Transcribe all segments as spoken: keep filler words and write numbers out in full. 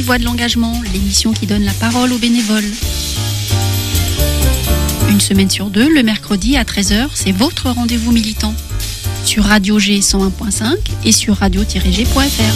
Voix de l'engagement, l'émission qui donne la parole aux bénévoles. Une semaine sur deux, le mercredi à treize heures, c'est votre rendez-vous militant. Sur Radio G cent un point cinq et sur radio tiret g point f r.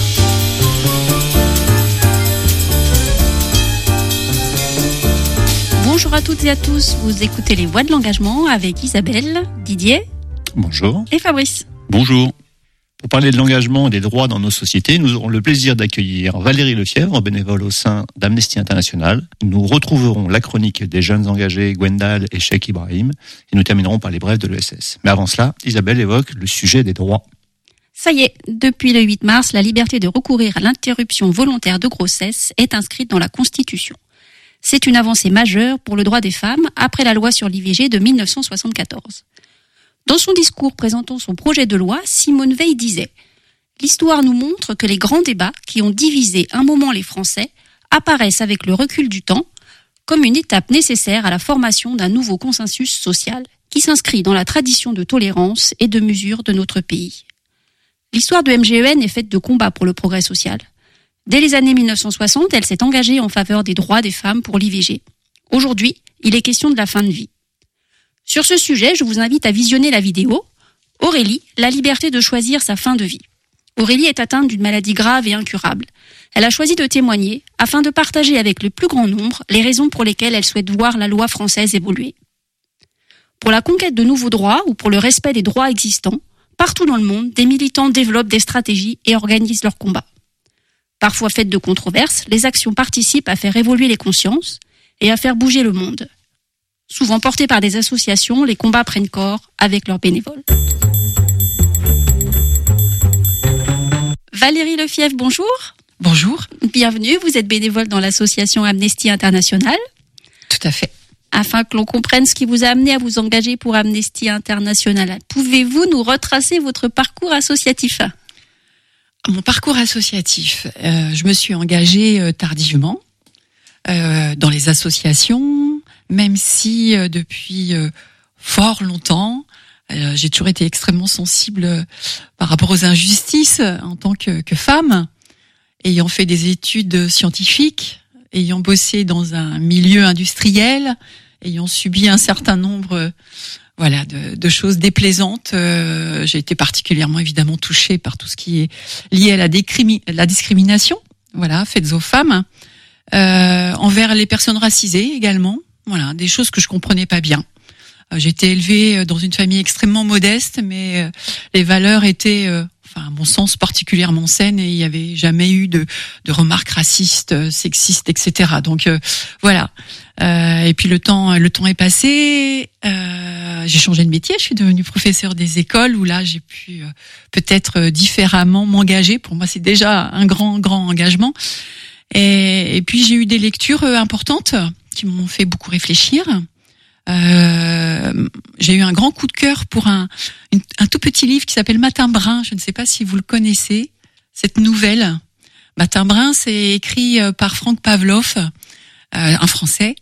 Bonjour à toutes et à tous, vous écoutez les Voix de l'engagement avec Isabelle, Didier. Bonjour. Et Fabrice. Bonjour. Pour parler de l'engagement et des droits dans nos sociétés, nous aurons le plaisir d'accueillir Valérie Lefièvre, bénévole au sein d'Amnesty International. Nous retrouverons la chronique des jeunes engagés Gwendal et Cheikh Ibrahim et nous terminerons par les brèves de l'E S S. Mais avant cela, Isabelle évoque le sujet des droits. Ça y est, depuis le huit mars, la liberté de recourir à l'interruption volontaire de grossesse est inscrite dans la Constitution. C'est une avancée majeure pour le droit des femmes après la loi sur l'I V G de dix-neuf cent soixante-quatorze. Dans son discours présentant son projet de loi, Simone Veil disait « L'histoire nous montre que les grands débats qui ont divisé un moment les Français apparaissent avec le recul du temps comme une étape nécessaire à la formation d'un nouveau consensus social qui s'inscrit dans la tradition de tolérance et de mesure de notre pays. » L'histoire de M G E N est faite de combats pour le progrès social. Dès les années mille neuf cent soixante, elle s'est engagée en faveur des droits des femmes pour l'I V G. Aujourd'hui, il est question de la fin de vie. Sur ce sujet, je vous invite à visionner la vidéo « Aurélie, la liberté de choisir sa fin de vie ». Aurélie est atteinte d'une maladie grave et incurable. Elle a choisi de témoigner afin de partager avec le plus grand nombre les raisons pour lesquelles elle souhaite voir la loi française évoluer. Pour la conquête de nouveaux droits ou pour le respect des droits existants, partout dans le monde, des militants développent des stratégies et organisent leurs combats. Parfois faites de controverses, les actions participent à faire évoluer les consciences et à faire bouger le monde. Souvent portés par des associations, les combats prennent corps avec leurs bénévoles. Valérie Lefièvre, bonjour. Bonjour. Bienvenue, vous êtes bénévole dans l'association Amnesty International. Tout à fait. Afin que l'on comprenne ce qui vous a amené à vous engager pour Amnesty International, pouvez-vous nous retracer votre parcours associatif ? Mon parcours associatif, euh, je me suis engagée euh, tardivement euh, dans les associations, même si euh, depuis euh, fort longtemps, euh, j'ai toujours été extrêmement sensible euh, par rapport aux injustices euh, en tant que, que femme, ayant fait des études scientifiques, ayant bossé dans un milieu industriel, ayant subi un certain nombre euh, voilà, de, de choses déplaisantes. Euh, j'ai été particulièrement évidemment touchée par tout ce qui est lié à la, décrimi- la discrimination, voilà, faites aux femmes, euh, envers les personnes racisées également. Voilà, des choses que je comprenais pas bien. Euh, j'ai été élevée dans une famille extrêmement modeste, mais euh, les valeurs étaient, euh, enfin, à mon sens, particulièrement saines et il n'y avait jamais eu de, de remarques racistes, sexistes, et cetera. Donc euh, voilà. Euh, et puis le temps, le temps est passé. Euh, j'ai changé de métier. Je suis devenue professeure des écoles où là j'ai pu euh, peut-être euh, différemment m'engager. Pour moi, c'est déjà un grand, grand engagement. Et, et puis j'ai eu des lectures euh, importantes qui m'ont fait beaucoup réfléchir. Euh, j'ai eu un grand coup de cœur pour un, une, un tout petit livre qui s'appelle Matin Brun. Je ne sais pas si vous le connaissez, cette nouvelle. Matin Brun, c'est écrit par Franck Pavlov, euh, un Français.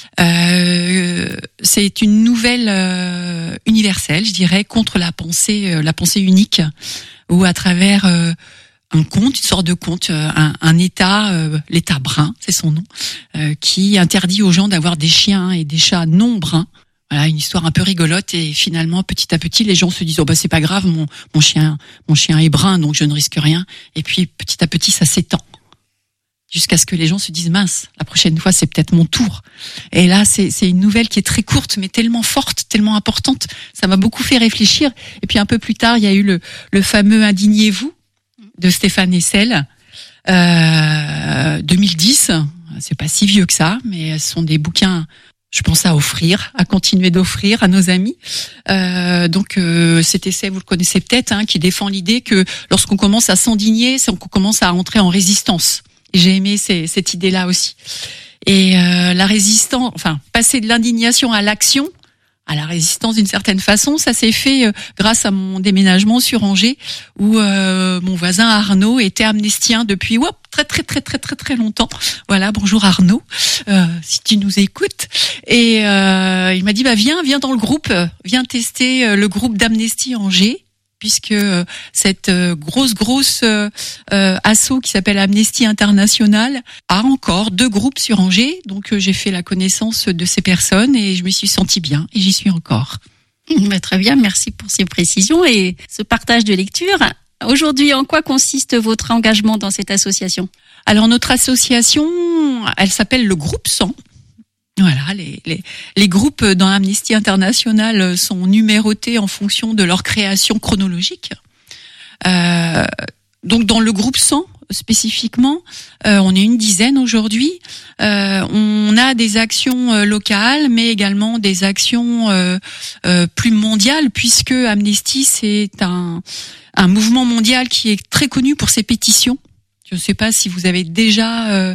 Euh, c'est une nouvelle euh, universelle, je dirais, contre la pensée, euh, la pensée unique, où à travers euh, un conte, une sorte de conte, un, un État, euh, l'État brun, c'est son nom, euh, qui interdit aux gens d'avoir des chiens et des chats non bruns. Voilà, une histoire un peu rigolote et finalement, petit à petit, les gens se disent « Oh bah c'est pas grave, mon, mon chien, mon chien est brun, donc je ne risque rien. » Et puis petit à petit, ça s'étend. Jusqu'à ce que les gens se disent « Mince, la prochaine fois, c'est peut-être mon tour. » Et là, c'est, c'est une nouvelle qui est très courte, mais tellement forte, tellement importante. Ça m'a beaucoup fait réfléchir. Et puis un peu plus tard, il y a eu le, le fameux « Indignez-vous » de Stéphane Hessel, euh, deux mille dix. C'est pas si vieux que ça, mais ce sont des bouquins, je pense, à offrir, à continuer d'offrir à nos amis. Euh, donc euh, cet essai, vous le connaissez peut-être, hein, qui défend l'idée que lorsqu'on commence à s'indigner, c'est qu'on commence à entrer en résistance. Et j'ai aimé ces, cette idée-là aussi. Et euh, la résistance, enfin, passer de l'indignation à l'action, à la résistance d'une certaine façon, ça s'est fait euh, grâce à mon déménagement sur Angers, où euh, mon voisin Arnaud était amnestien depuis whoop, très très très très très très longtemps. Voilà, bonjour Arnaud, euh, si tu nous écoutes. Et euh, il m'a dit bah viens, viens dans le groupe, viens tester le groupe d'Amnesty Angers. puisque euh, cette euh, grosse grosse euh, euh, asso qui s'appelle Amnesty International a encore deux groupes sur Angers. Donc euh, j'ai fait la connaissance de ces personnes et je me suis sentie bien et j'y suis encore. Très bien, merci pour ces précisions et ce partage de lecture. Aujourd'hui, en quoi consiste votre engagement dans cette association ? Alors notre association, elle s'appelle le Groupe cent. Voilà, les, les, les groupes dans Amnesty International sont numérotés en fonction de leur création chronologique. Euh, donc dans le groupe cent spécifiquement, euh, on est une dizaine aujourd'hui. Euh, on a des actions euh, locales, mais également des actions euh, euh, plus mondiales, puisque Amnesty c'est un, un mouvement mondial qui est très connu pour ses pétitions. Je ne sais pas si vous avez déjà euh,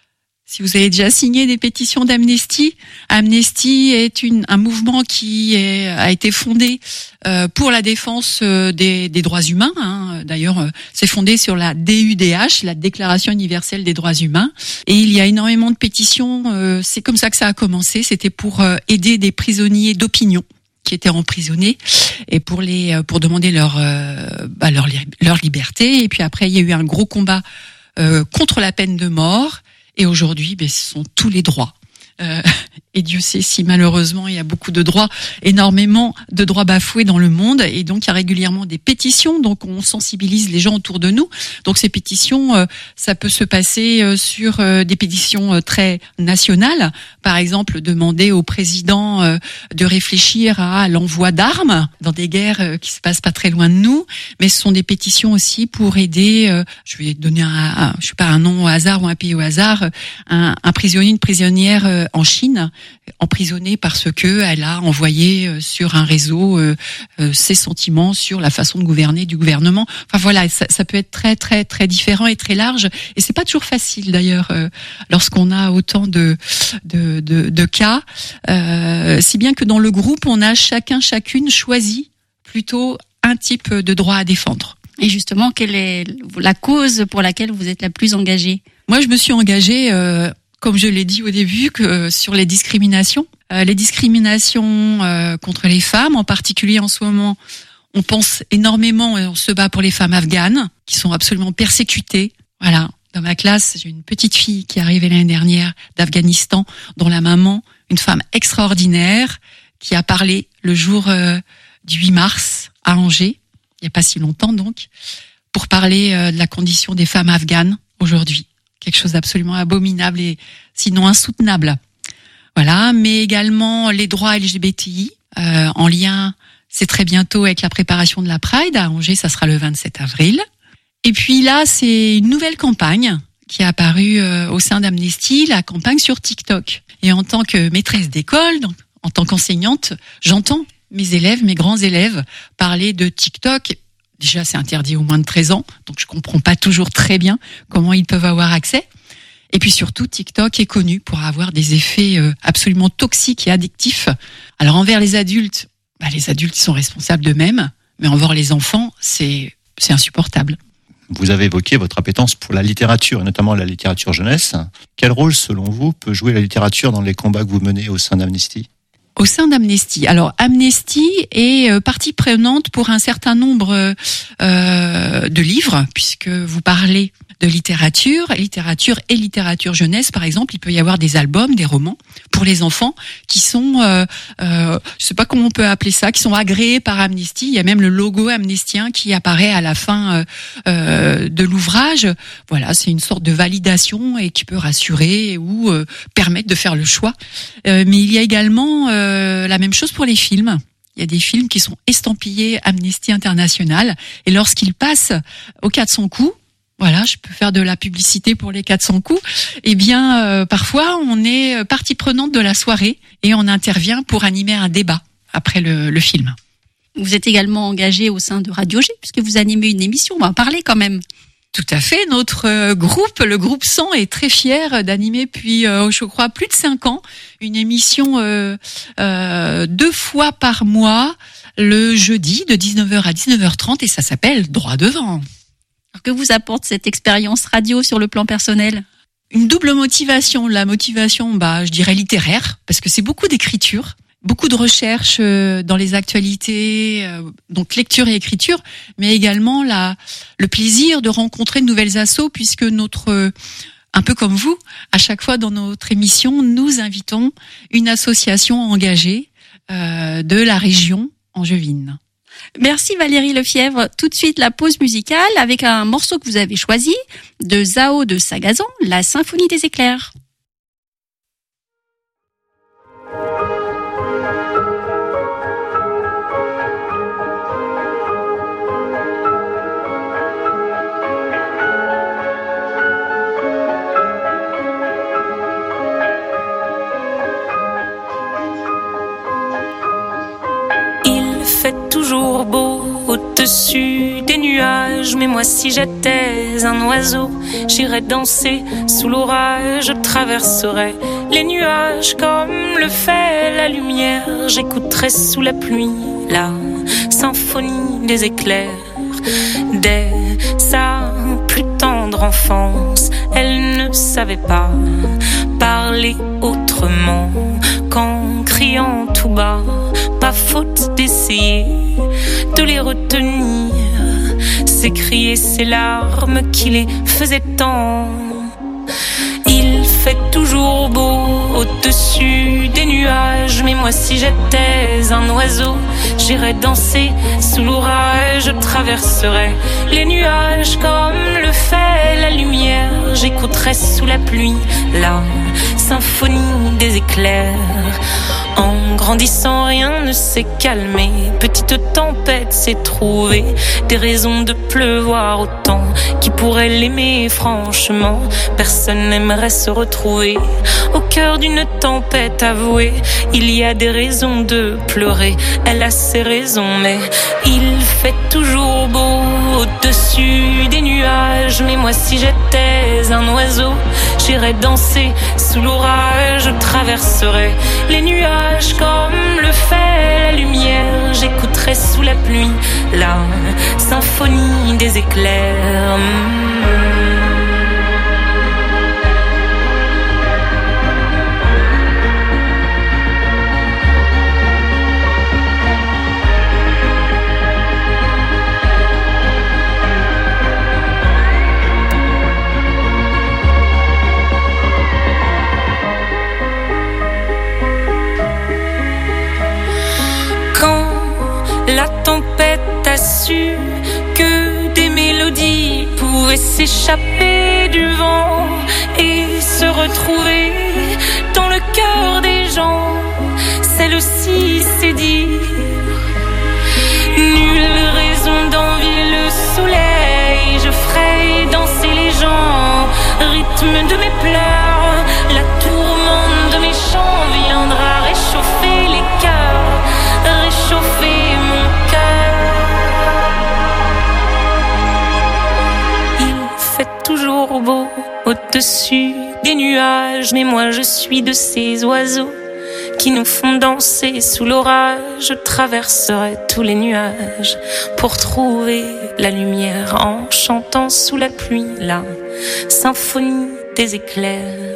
Si vous avez déjà signé des pétitions d'Amnesty. Amnesty est une, un mouvement qui est, a été fondé euh, pour la défense euh, des, des droits humains. Hein. D'ailleurs, euh, c'est fondé sur la D U D H, la Déclaration universelle des droits humains. Et il y a énormément de pétitions. Euh, c'est comme ça que ça a commencé. C'était pour euh, aider des prisonniers d'opinion qui étaient emprisonnés et pour les pour demander leur euh, bah, leur leur liberté. Et puis après, il y a eu un gros combat euh, contre la peine de mort. Et aujourd'hui, ben, ce sont tous les droits. Euh, et Dieu sait si malheureusement il y a beaucoup de droits, énormément de droits bafoués dans le monde, et donc il y a régulièrement des pétitions, donc on sensibilise les gens autour de nous. Donc ces pétitions, euh, ça peut se passer euh, sur euh, des pétitions euh, très nationales, par exemple demander au président euh, de réfléchir à l'envoi d'armes dans des guerres euh, qui se passent pas très loin de nous, mais ce sont des pétitions aussi pour aider, euh, je vais donner un, un je sais pas un nom au hasard ou un pays au hasard, un, un prisonnier, une prisonnière euh, en Chine, emprisonnée parce que elle a envoyé sur un réseau euh, euh, ses sentiments sur la façon de gouverner du gouvernement. Enfin voilà, ça, ça peut être très très très différent et très large. Et c'est pas toujours facile d'ailleurs euh, lorsqu'on a autant de de de, de cas. Euh, si bien que dans le groupe, on a chacun chacune choisi plutôt un type de droit à défendre. Et justement, quelle est la cause pour laquelle vous êtes la plus engagée ? Moi, je me suis engagée. Euh, Comme je l'ai dit au début, que euh, sur les discriminations, euh, les discriminations euh, contre les femmes, en particulier en ce moment, on pense énormément et on se bat pour les femmes afghanes qui sont absolument persécutées. Voilà, dans ma classe, j'ai une petite fille qui est arrivée l'année dernière d'Afghanistan, dont la maman, une femme extraordinaire, qui a parlé le jour euh, du huit mars à Angers, il n'y a pas si longtemps donc, pour parler euh, de la condition des femmes afghanes aujourd'hui. Quelque chose d'absolument abominable et sinon insoutenable. Voilà, mais également les droits L G B T I, euh, en lien, c'est très bientôt avec la préparation de la Pride. À Angers, ça sera le vingt-sept avril. Et puis là, c'est une nouvelle campagne qui est apparue euh, au sein d'Amnesty, la campagne sur TikTok. Et en tant que maîtresse d'école, donc, en tant qu'enseignante, j'entends mes élèves, mes grands élèves, parler de TikTok. Déjà, c'est interdit aux moins de treize ans, donc je comprends pas toujours très bien comment ils peuvent avoir accès. Et puis surtout, TikTok est connu pour avoir des effets absolument toxiques et addictifs. Alors envers les adultes, bah, les adultes sont responsables d'eux-mêmes, mais envers les enfants, c'est c'est insupportable. Vous avez évoqué votre appétence pour la littérature, et notamment la littérature jeunesse. Quel rôle, selon vous, peut jouer la littérature dans les combats que vous menez au sein d'Amnesty ? Au sein d'Amnesty. Alors, Amnesty est euh, partie prenante pour un certain nombre euh, de livres, puisque vous parlez de littérature, littérature et littérature jeunesse, par exemple. Il peut y avoir des albums, des romans pour les enfants qui sont, euh, euh, je sais pas comment on peut appeler ça, qui sont agréés par Amnesty. Il y a même le logo amnestien qui apparaît à la fin euh, euh, de l'ouvrage. Voilà, c'est une sorte de validation et qui peut rassurer ou euh, permettre de faire le choix. Euh, mais il y a également euh, la même chose pour les films. Il y a des films qui sont estampillés Amnesty International et lorsqu'ils passent aux quatre cents coups, voilà, je peux faire de la publicité pour les quatre cents coups. Eh bien, euh, parfois, on est partie prenante de la soirée et on intervient pour animer un débat après le, le film. Vous êtes également engagé au sein de Radio G, puisque vous animez une émission. On va en parler quand même. Tout à fait. Notre euh, groupe, le groupe cent, est très fier d'animer depuis, euh, je crois, plus de cinq ans, une émission euh, euh, deux fois par mois, le jeudi, de dix-neuf heures à dix-neuf heures trente, et ça s'appelle Droit devant. Alors que vous apporte cette expérience radio sur le plan personnel ? Une double motivation. La motivation, bah, je dirais littéraire, parce que c'est beaucoup d'écriture. beaucoup de recherches euh, dans les actualités, euh, donc lecture et écriture, mais également la, le plaisir de rencontrer de nouvelles assos, puisque notre, euh, un peu comme vous, à chaque fois dans notre émission, nous invitons une association engagée euh, de la région angevine. Merci Valérie Lefièvre. Tout de suite la pause musicale avec un morceau que vous avez choisi de Zao de Sagazan, la Symphonie des éclairs. Toujours beau au-dessus des nuages, mais moi si j'étais un oiseau, j'irais danser sous l'orage, je traverserais les nuages comme le fait la lumière, j'écouterais sous la pluie la symphonie des éclairs. Dès sa plus tendre enfance, elle ne savait pas parler autrement qu'en criant tout bas. Pas faute d'essayer de les retenir, s'écrier ces larmes qui les faisaient tant. Il fait toujours beau au-dessus des nuages, mais moi si j'étais un oiseau, j'irais danser sous l'orage, je traverserais les nuages comme le fait la lumière, j'écouterais sous la pluie la symphonie des éclairs. En grandissant, rien ne s'est calmé. Petite tempête s'est trouvée des raisons de pleuvoir autant. Qui pourrait l'aimer franchement? Personne n'aimerait se retrouver au cœur d'une tempête avouée. Il y a des raisons de pleurer, elle a ses raisons, mais il fait toujours beau au-dessus des nuages. Mais moi si j'étais un oiseau, j'irais danser sous l'orage, je traverserais les nuages comme le fait la lumière, j'écouterais sous la pluie la symphonie des éclairs. La tempête a su que des mélodies pouvaient s'échapper du vent et se retrouver dans le cœur des gens. Celle-ci c'est dire nulle raison d'envier le soleil. Je ferai danser les gens, rythme de mes pleurs. La tourmente de mes chants viendra réchauffer les cœurs, réchauffer mon cœur. Il fait toujours beau au-dessus des nuages, mais moi je suis de ces oiseaux qui nous font danser sous l'orage. Je traverserai tous les nuages pour trouver la lumière en chantant sous la pluie la symphonie des éclairs.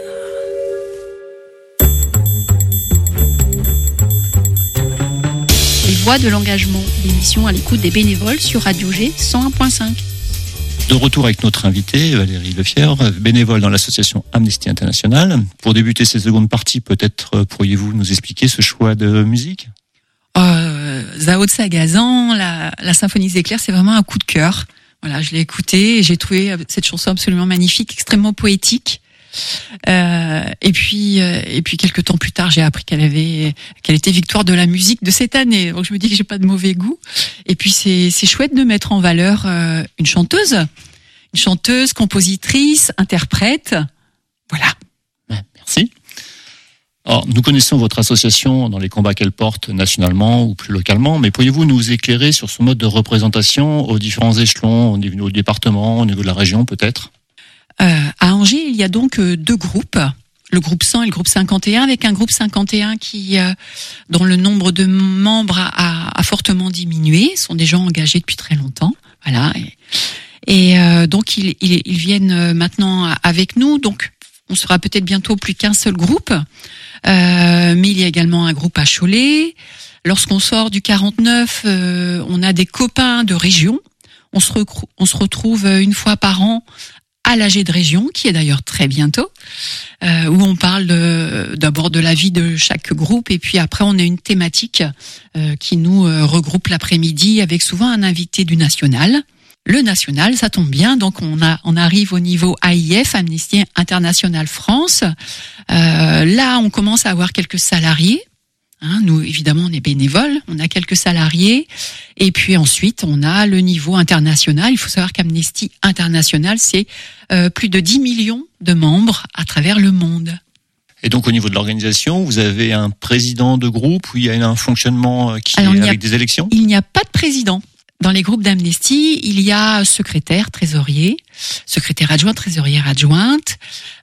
Les voix de l'engagement, l'émission à l'écoute des bénévoles sur Radio G cent un point cinq. De retour avec notre invitée, Valérie Lefièvre, bénévole dans l'association Amnesty International. Pour débuter cette seconde partie, peut-être pourriez-vous nous expliquer ce choix de musique ? euh, Zao de Sagazan, la, la Symphonie des éclairs, c'est vraiment un coup de cœur. Voilà, je l'ai écoutée et j'ai trouvé cette chanson absolument magnifique, extrêmement poétique. Euh, et puis, euh, et puis quelques temps plus tard, j'ai appris qu'elle avait, qu'elle était victoire de la musique de cette année. Donc je me dis que j'ai pas de mauvais goût. Et puis c'est, c'est chouette de mettre en valeur euh, une chanteuse, une chanteuse, compositrice, interprète. Voilà. Merci. Alors, nous connaissons votre association dans les combats qu'elle porte nationalement ou plus localement, mais pourriez-vous nous éclairer sur son mode de représentation aux différents échelons, au niveau du département, au niveau de la région peut-être ? Euh, à Angers, il y a donc euh, deux groupes, le groupe cent et le groupe cinquante et un, avec un groupe cinquante et un qui, euh, dont le nombre de membres a, a fortement diminué. Ce sont des gens engagés depuis très longtemps, voilà. Et, et euh, donc ils, ils, ils viennent maintenant avec nous. Donc on sera peut-être bientôt plus qu'un seul groupe. Euh, mais il y a également un groupe à Cholet. Lorsqu'on sort du quarante-neuf, euh, on a des copains de région. On se, recrou- on se retrouve une fois par an à l'A G de région, qui est d'ailleurs très bientôt, euh, où on parle de, d'abord de la vie de chaque groupe, et puis après on a une thématique euh, qui nous euh, regroupe l'après-midi avec souvent un invité du national. Le national, ça tombe bien, donc on a on arrive au niveau A I F, Amnesty International France. Euh, là, on commence à avoir quelques salariés. Hein, nous, évidemment, on est bénévoles, on a quelques salariés, et puis ensuite, on a le niveau international. Il faut savoir qu'Amnesty International, c'est euh, plus de dix millions de membres à travers le monde. Et donc, au niveau de l'organisation, vous avez un président de groupe, où il y a un fonctionnement qui Alors, est il y a- avec des élections? Il n'y a pas de président. Dans les groupes d'Amnesty, il y a secrétaire, trésorier, secrétaire adjoint, trésorière adjointe.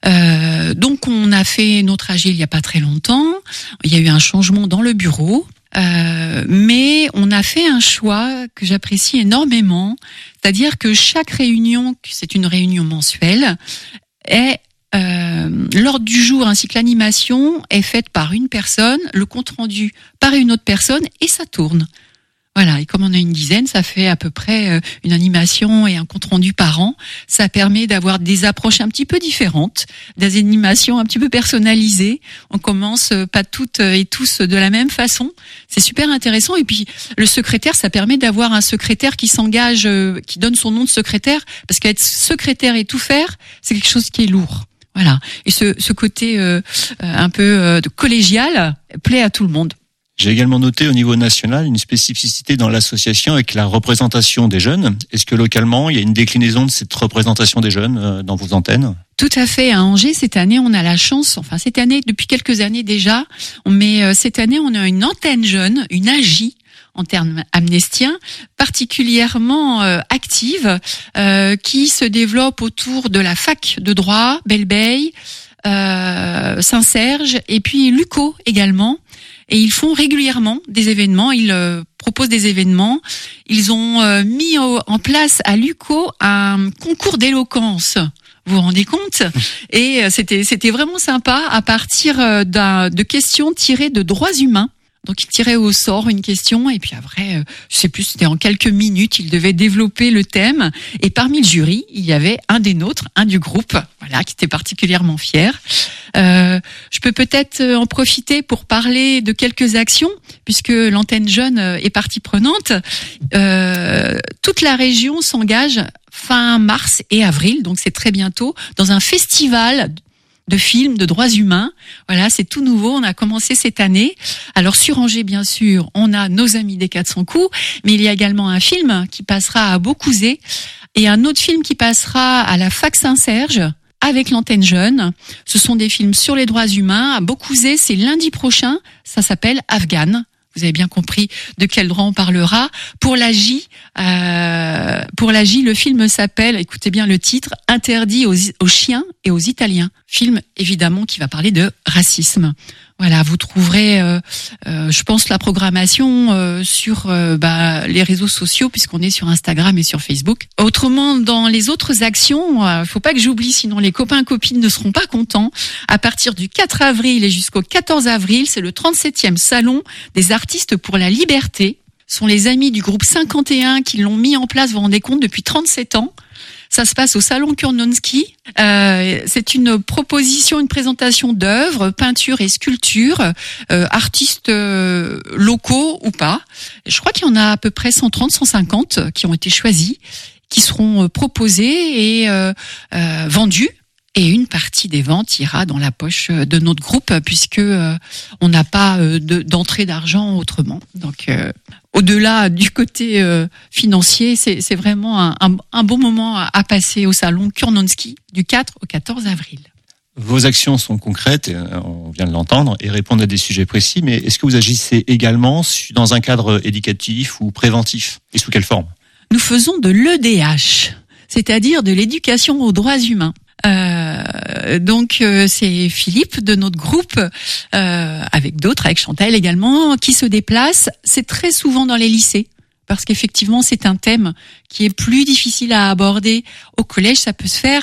Euh, donc, on a fait notre A G il n'y a pas très longtemps. Il y a eu un changement dans le bureau. Euh, mais on a fait un choix que j'apprécie énormément. C'est-à-dire que chaque réunion, c'est une réunion mensuelle, est euh, l'ordre du jour ainsi que l'animation est faite par une personne, le compte rendu par une autre personne, et ça tourne. Voilà, et comme on a une dizaine, ça fait à peu près une animation et un compte-rendu par an. Ça permet d'avoir des approches un petit peu différentes, des animations un petit peu personnalisées. On commence pas toutes et tous de la même façon. C'est super intéressant. Et puis, le secrétaire, ça permet d'avoir un secrétaire qui s'engage, qui donne son nom de secrétaire, parce qu'être secrétaire et tout faire, c'est quelque chose qui est lourd. Voilà. Et ce, ce côté euh, un peu euh, collégial plaît à tout le monde. J'ai également noté au niveau national une spécificité dans l'association avec la représentation des jeunes. Est-ce que localement, il y a une déclinaison de cette représentation des jeunes dans vos antennes? Tout à fait. À Angers, cette année, on a la chance, enfin cette année, depuis quelques années déjà, mais cette année, on a une antenne jeune, une A J, en termes amnestiens, particulièrement euh, active, euh, qui se développe autour de la fac de droit, Belle-Beille, euh, Saint-Serge, et puis Lucot également. Et ils font régulièrement des événements, ils euh, proposent des événements. Ils ont euh, mis au, en place à Lucot un concours d'éloquence. Vous vous rendez compte? Et euh, c'était c'était vraiment sympa à partir euh, d'un, de questions tirées de droits humains. Donc, il tirait au sort une question et puis après, euh, je sais plus, c'était en quelques minutes, il devait développer le thème. Et parmi le jury, il y avait un des nôtres, un du groupe, voilà, qui était particulièrement fier. Euh, je peux peut-être en profiter pour parler de quelques actions, puisque l'antenne jeune est partie prenante. Euh, toute la région s'engage fin mars et avril, donc c'est très bientôt, dans un festival de films de droits humains. Voilà, c'est tout nouveau. On a commencé cette année. Alors sur Angers, bien sûr, on a Nos amis des quatre cents coups, mais il y a également un film qui passera à Beaucouzé et un autre film qui passera à la Fac Saint-Serge avec l'antenne jeune. Ce sont des films sur les droits humains. À Beaucouzé, c'est lundi prochain. Ça s'appelle Afghan. Vous avez bien compris de quel droit on parlera. Pour la J, euh, pour la J, le film s'appelle, écoutez bien le titre, Interdit aux, aux chiens et aux Italiens. Film, évidemment, qui va parler de racisme. Voilà, vous trouverez, euh, euh, je pense, la programmation euh, sur euh, bah, les réseaux sociaux, puisqu'on est sur Instagram et sur Facebook. Autrement, dans les autres actions, euh, faut pas que j'oublie, sinon les copains copines ne seront pas contents. À partir du quatre avril et jusqu'au quatorze avril, c'est le trente-septième salon des artistes pour la liberté. Ce sont les amis du groupe cinquante et un qui l'ont mis en place, vous vous rendez compte, depuis trente-sept ans. Ça se passe au salon Kurnonski. Euh, c'est une proposition, une présentation d'œuvres, peintures et sculptures, euh, artistes euh, locaux ou pas. Je crois qu'il y en a à peu près cent trente, cent cinquante qui ont été choisis, qui seront proposés et euh, euh, vendus. Et une partie des ventes ira dans la poche de notre groupe, puisque euh, on n'a pas euh, de, d'entrée d'argent autrement. Donc, euh, au-delà du côté euh, financier, c'est, c'est vraiment un, un, un bon moment à, à passer au salon Kurnonski du quatre au quatorze avril. Vos actions sont concrètes, on vient de l'entendre, et répondent à des sujets précis, mais est-ce que vous agissez également dans un cadre éducatif ou préventif? Et sous quelle forme? Nous faisons de l'E D H, c'est-à-dire de l'éducation aux droits humains. Euh, donc euh, c'est Philippe de notre groupe, euh, avec d'autres, avec Chantal également, qui se déplace. C'est très souvent dans les lycées, parce qu'effectivement c'est un thème qui est plus difficile à aborder. Au collège, ça peut se faire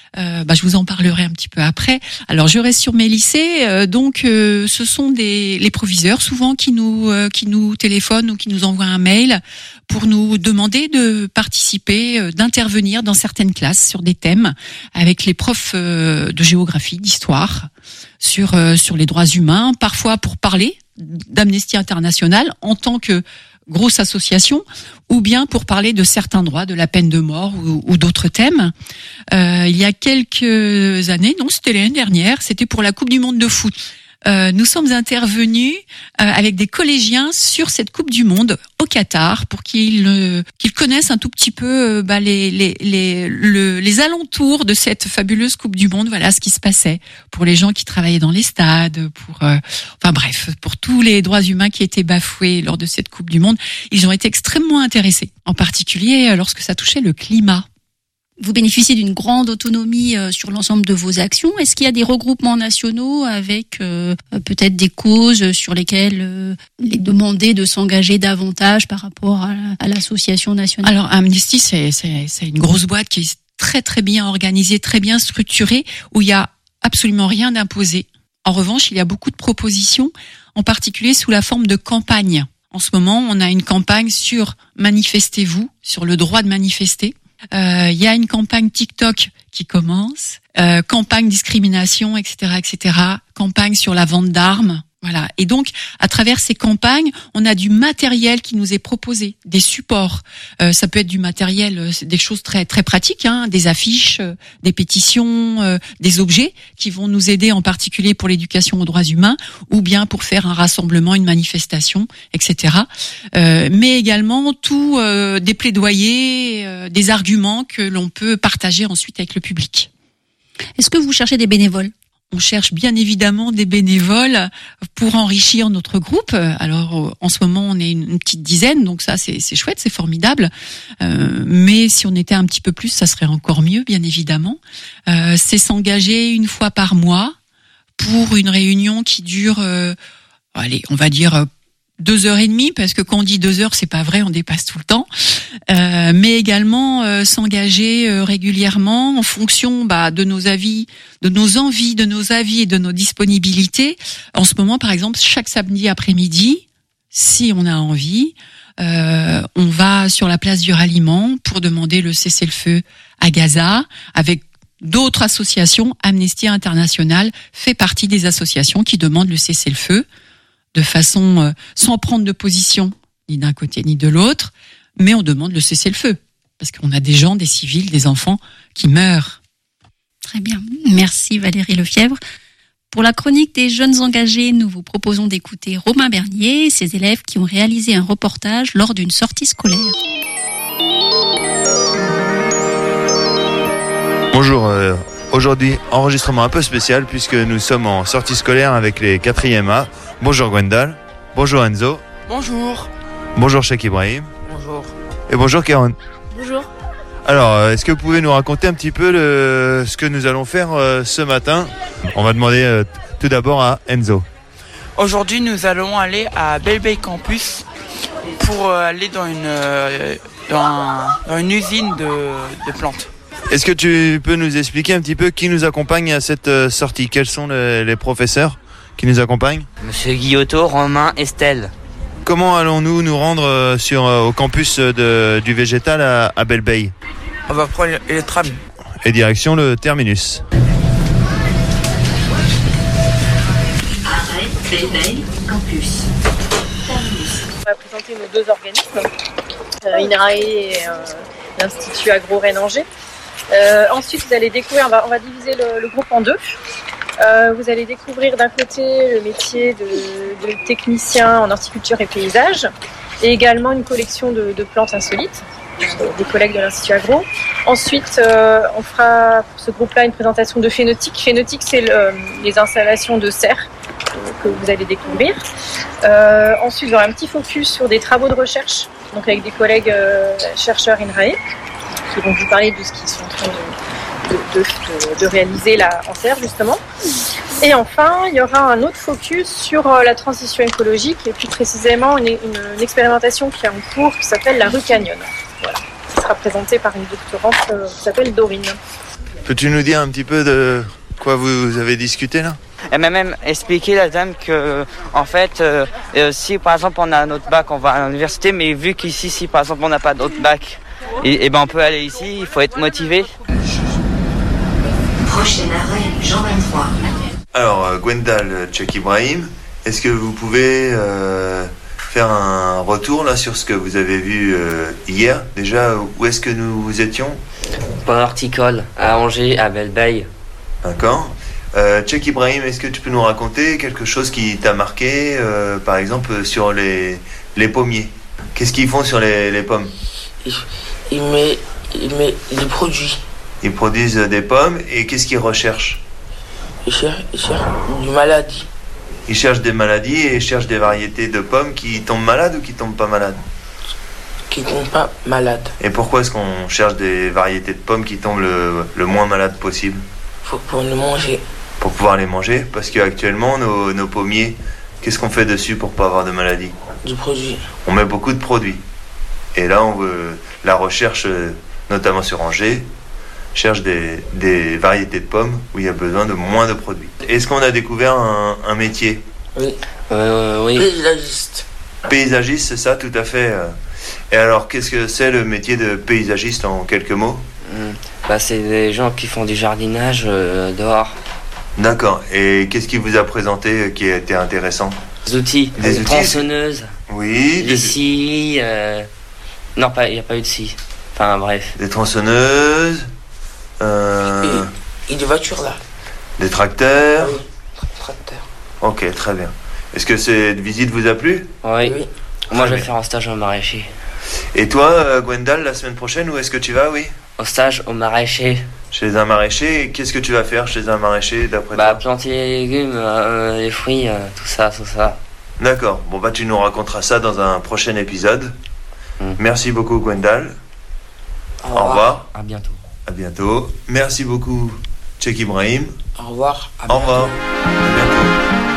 Euh, bah, je vous en parlerai un petit peu après. Alors, je reste sur mes lycées. Euh, donc, euh, ce sont des les proviseurs souvent qui nous euh, qui nous téléphonent ou qui nous envoient un mail pour nous demander de participer, euh, d'intervenir dans certaines classes sur des thèmes avec les profs euh, de géographie, d'histoire, sur euh, sur les droits humains, parfois pour parler d'Amnesty International en tant que grosse association, ou bien pour parler de certains droits, de la peine de mort ou, ou d'autres thèmes. Euh, il y a quelques années, non, c'était l'année dernière, c'était pour la Coupe du Monde de foot. Euh, nous sommes intervenus euh, avec des collégiens sur cette Coupe du Monde au Qatar pour qu'ils euh, qu'ils connaissent un tout petit peu euh, bah, les les les le, les alentours de cette fabuleuse Coupe du Monde. Voilà ce qui se passait pour les gens qui travaillaient dans les stades, pour euh, enfin bref, pour tous les droits humains qui étaient bafoués lors de cette Coupe du Monde. Ils ont été extrêmement intéressés, en particulier lorsque ça touchait le climat. Vous bénéficiez d'une grande autonomie euh, sur l'ensemble de vos actions. Est-ce qu'il y a des regroupements nationaux avec euh, peut-être des causes sur lesquelles euh, les demander de s'engager davantage par rapport à, à l'association nationale? Alors Amnesty, c'est, c'est, c'est une grosse boîte qui est très très bien organisée, très bien structurée, où il y a absolument rien d'imposé. En revanche, il y a beaucoup de propositions, en particulier sous la forme de campagnes. En ce moment, on a une campagne sur Manifestez-vous, sur le droit de manifester. Euh, il y a une campagne TikTok qui commence, euh, campagne discrimination, et cetera, et cetera, campagne sur la vente d'armes. Voilà. Et donc, à travers ces campagnes, on a du matériel qui nous est proposé, des supports. Euh, ça peut être du matériel, des choses très très pratiques, hein, des affiches, euh, des pétitions, euh, des objets qui vont nous aider, en particulier pour l'éducation aux droits humains, ou bien pour faire un rassemblement, une manifestation, et cetera. Euh, mais également tout euh, des plaidoyers, euh, des arguments que l'on peut partager ensuite avec le public. Est-ce que vous cherchez des bénévoles? On cherche bien évidemment des bénévoles pour enrichir notre groupe. Alors en ce moment on est une petite dizaine, donc ça c'est, c'est chouette, c'est formidable. Euh, mais si on était un petit peu plus, ça serait encore mieux, bien évidemment. Euh, c'est s'engager une fois par mois pour une réunion qui dure, euh, allez, on va dire deux heures et demie, parce que quand on dit deux heures, c'est pas vrai, on dépasse tout le temps. Euh, mais également euh, s'engager euh, régulièrement en fonction bah, de nos avis, de nos envies, de nos avis et de nos disponibilités. En ce moment, par exemple, chaque samedi après-midi, si on a envie, euh, on va sur la place du ralliement pour demander le cessez-le-feu à Gaza avec d'autres associations. Amnesty International fait partie des associations qui demandent le cessez-le-feu de façon euh, sans prendre de position ni d'un côté ni de l'autre, mais on demande le cessez-le-feu parce qu'on a des gens, des civils, des enfants qui meurent. Très bien, merci Valérie Lefièvre. Pour la chronique des jeunes engagés, nous vous proposons d'écouter Romain Bernier et ses élèves qui ont réalisé un reportage lors d'une sortie scolaire. Bonjour, euh, aujourd'hui enregistrement un peu spécial puisque nous sommes en sortie scolaire avec les quatrième A. Bonjour Gwendal, bonjour Enzo. Bonjour. Bonjour Cheikh Ibrahim. Bonjour. Et bonjour Karen. Bonjour. Alors, est-ce que vous pouvez nous raconter un petit peu le, ce que nous allons faire euh, ce matin? On va demander euh, tout d'abord à Enzo. Aujourd'hui, nous allons aller à Belle Bay Campus pour euh, aller dans une, euh, dans, un, dans une usine de, de plantes. Est-ce que tu peux nous expliquer un petit peu qui nous accompagne à cette euh, sortie? Quels sont les, les professeurs qui nous accompagnent? Monsieur Guillotot, Romain, Estelle. Comment allons-nous nous rendre euh, sur, euh, au campus de, du végétal à, à Belle Bay? On va prendre le tram. Et direction le terminus. Arrêt Belle Bay Campus. Terminus. On va présenter nos deux organismes, euh, INRAE et euh, l'Institut Agro-Rennes-Angers. Euh, ensuite, vous allez découvrir, on va, on va diviser le, le groupe en deux. Euh, vous allez découvrir d'un côté le métier de, de technicien en horticulture et paysage et également une collection de, de plantes insolites des collègues de l'Institut Agro. Ensuite, euh, on fera pour ce groupe-là une présentation de phénotique. Phénotique, c'est le, les installations de serre que vous allez découvrir. Euh, ensuite, il y aura un petit focus sur des travaux de recherche, donc avec des collègues euh, chercheurs INRAE qui vont vous parler de ce qu'ils sont en train de De, de, de réaliser là en serre justement. Et enfin, il y aura un autre focus sur la transition écologique et plus précisément une, une, une expérimentation qui est en cours qui s'appelle la rue Canyon. Voilà, qui sera présentée par une doctorante euh, qui s'appelle Dorine. Peux-tu nous dire un petit peu de quoi vous avez discuté là ? Elle m'a même expliqué, la dame, que en fait, euh, si par exemple on a notre bac, on va à l'université, mais vu qu'ici, si par exemple on n'a pas d'autre bac, et, et ben on peut aller ici, il faut être motivé. Prochain arrêt, Jean vingt-trois. Alors, euh, Gwendal, Cheikh Ibrahim, est-ce que vous pouvez euh, faire un retour là sur ce que vous avez vu euh, hier ? Déjà, où est-ce que nous étions ? Port horticole, à Angers, à Belle-Baye. D'accord. Euh, Cheikh Ibrahim, est-ce que tu peux nous raconter quelque chose qui t'a marqué, euh, par exemple sur les, les pommiers ? Qu'est-ce qu'ils font sur les, les pommes ? Ils, ils, met, ils, met, ils produisent. Ils produisent des pommes et qu'est-ce qu'ils recherchent ? Ils cherchent, ils cherchent des maladies. Ils cherchent des maladies et ils cherchent des variétés de pommes qui tombent malades ou qui tombent pas malades ? Qui tombent pas malades. Et pourquoi est-ce qu'on cherche des variétés de pommes qui tombent le, le moins malades possible ? Pour, pour les manger. Pour pouvoir les manger ? Parce qu'actuellement, nos, nos pommiers, qu'est-ce qu'on fait dessus pour pas avoir de maladies ? Du produit. On met beaucoup de produits. Et là, on veut, la recherche, notamment sur Angers, cherche des, des variétés de pommes où il y a besoin de moins de produits. Est-ce qu'on a découvert un, un métier ? Oui. Euh, oui. Paysagiste. Paysagiste, c'est ça, tout à fait. Et alors, qu'est-ce que c'est le métier de paysagiste en quelques mots ? Mmh. Bah, c'est des gens qui font du jardinage euh, dehors. D'accord. Et qu'est-ce qui vous a présenté qui a été intéressant ? Des outils. Des des outils. Tronçonneuses. Oui. Des scies. Euh... Non, il n'y a pas eu de scie. Enfin, bref. Des tronçonneuses. Euh... Et, et des voitures là. Des tracteurs. Oui, tracteurs. Ok, très bien. Est-ce que cette visite vous a plu ? Oui. Oui. Moi, je vais bien. faire un stage au maraîcher. Et toi, euh, Gwendal, la semaine prochaine, où est-ce que tu vas, oui ? Au stage au maraîcher. Chez un maraîcher. Et qu'est-ce que tu vas faire chez un maraîcher, d'après Bah, toi ? planter les légumes, euh, les fruits, euh, tout ça, tout ça. D'accord. Bon, bah, tu nous raconteras ça dans un prochain épisode. Mm. Merci beaucoup, Gwendal. Au Au revoir. revoir. À bientôt. À bientôt. Merci beaucoup, Cheikh Ibrahim. Au revoir. À Au revoir. bientôt. À bientôt.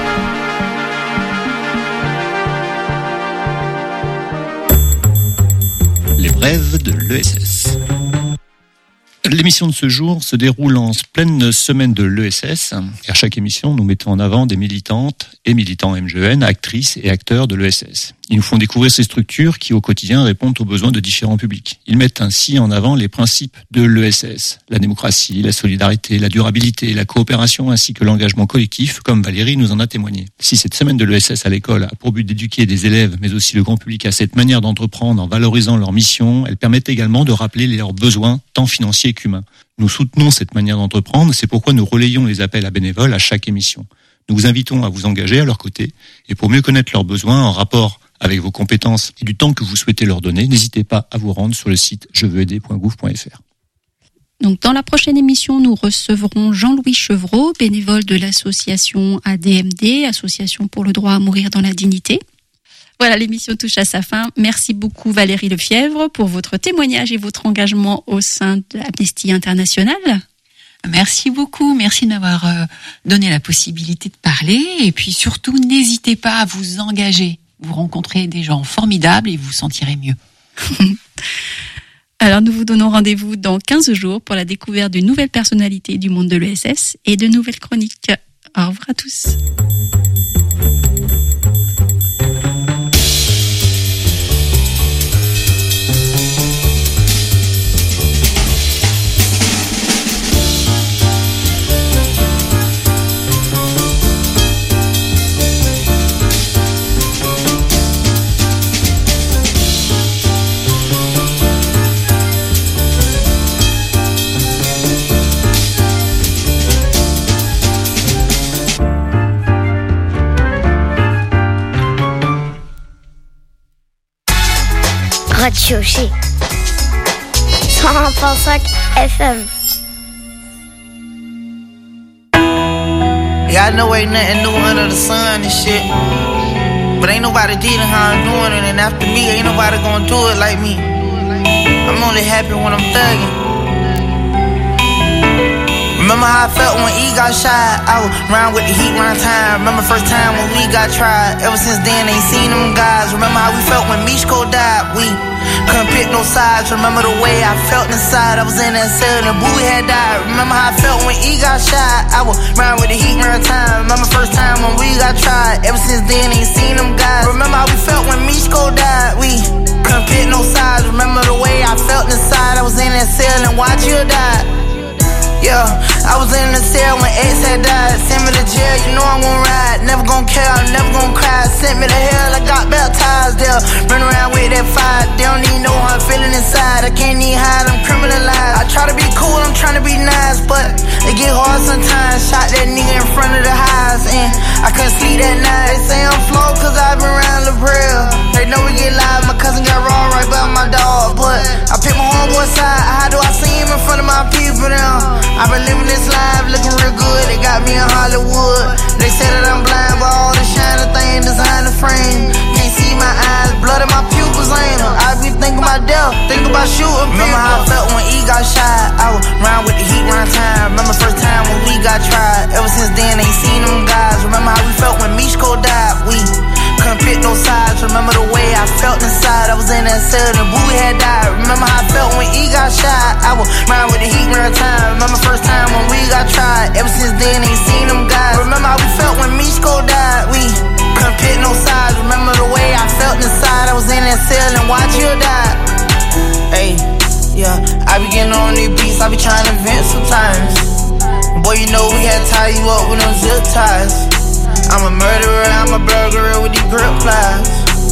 Les brèves de l'E S S. L'émission de ce jour se déroule en pleine semaine de l'E S S. Et à chaque émission, nous mettons en avant des militantes et militants M G E N, actrices et acteurs de l'E S S. Ils nous font découvrir ces structures qui, au quotidien, répondent aux besoins de différents publics. Ils mettent ainsi en avant les principes de l'E S S, la démocratie, la solidarité, la durabilité, la coopération ainsi que l'engagement collectif, comme Valérie nous en a témoigné. Si cette semaine de l'E S S à l'école a pour but d'éduquer des élèves, mais aussi le grand public à cette manière d'entreprendre en valorisant leur mission, elle permet également de rappeler leurs besoins, tant financiers qu'humains. Nous soutenons cette manière d'entreprendre, c'est pourquoi nous relayons les appels à bénévoles à chaque émission. Nous vous invitons à vous engager à leur côté, et pour mieux connaître leurs besoins en rapport avec vos compétences et du temps que vous souhaitez leur donner, n'hésitez pas à vous rendre sur le site je veux aider point gouv point f r. Donc, dans la prochaine émission, nous recevrons Jean-Louis Chevreau, bénévole de l'association A D M D, Association pour le droit à mourir dans la dignité. Voilà, l'émission touche à sa fin. Merci beaucoup Valérie Lefièvre pour votre témoignage et votre engagement au sein de Amnesty International. Merci beaucoup, merci d'avoir euh, donné la possibilité de parler et puis surtout n'hésitez pas à vous engager. Vous rencontrez des gens formidables et vous vous sentirez mieux. Alors nous vous donnons rendez-vous dans quinze jours pour la découverte d'une nouvelle personnalité du monde de l'E S S et de nouvelles chroniques. Au revoir à tous. Radio G cent un virgule cinq F M. Yeah, I know ain't nothing new under the sun and shit, but ain't nobody did it how I'm doing it, and after me, ain't nobody gonna do it like me. I'm only happy when I'm thugging. Remember how I felt when E got shot? I was round with the heat round time. Remember first time when we got tried? Ever since then, ain't seen them guys. Remember how we felt when Mishko died? We couldn't pick no sides. Remember the way I felt inside. I was in that cell and Bowie had died. Remember how I felt when E got shot. I was round with the heat, round time. Remember first time when we got tried. Ever since then, ain't seen them guys. Remember how we felt when Mishko died. We couldn't pick no sides. Remember the way I felt inside. I was in that cell and watch you die. Yeah, I was in the cell when Ace had died. Sent me to jail, you know I won't ride. Never gon' care, I'm never gon' cry. Sent me to hell, I got baptized there. Run around with that fire, they don't even know how I'm feeling inside. I can't even hide, I'm criminalized. I try to be cool, I'm trying to be nice, but it get hard sometimes. Shot that nigga in front of the house, and I couldn't sleep that night. They say I'm flow cause I've been around the Brill. They know we get live, my cousin got raw right by my dog. But I picked my homeboy side, how do I see him in front of my people now? I've been living this life, looking real good. They got me in Hollywood. They say that I'm blind, but all the shiny thing designed the frame. Can't see my eyes, blood in my pupils ain't her. I be thinking about death, thinking about shooting. Remember how I felt when E got shot? I was round with the heat, round time. Remember first time when we got tried. Ever since then, ain't seen them guys. Remember how we felt when Mishko died? We couldn't pick no sides. Remember the way I felt inside. I was in that cell and Bowie had died. Remember how I felt when E got shot? I was round with the heat, round time. Remember first time when we got tried. Ever since then, ain't seen them guys. Remember how we felt when Mishko died? We couldn't pick no sides. Remember the way I felt inside. I was in that cell and watch you die. Hey, yeah, I be getting on these beats. I be trying to vent sometimes. Boy, you know we had to tie you up with them zip ties. I'm a murderer, I'm a burglar with these grip plies.